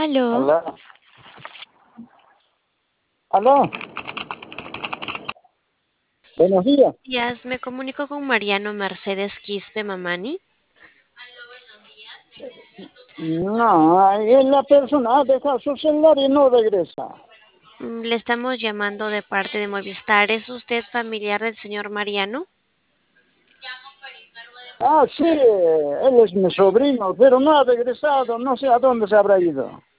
Aló, Aló, aló, buenos días. días, me comunico con Mariano Mercedes Quispe Mamani. No, es la persona deja su celular y no regresa. Le estamos llamando de parte de Movistar. ¿Es usted familiar del señor Mariano? Ah, sí, él es mi sobrino, pero no ha regresado, no sé a dónde se habrá ido.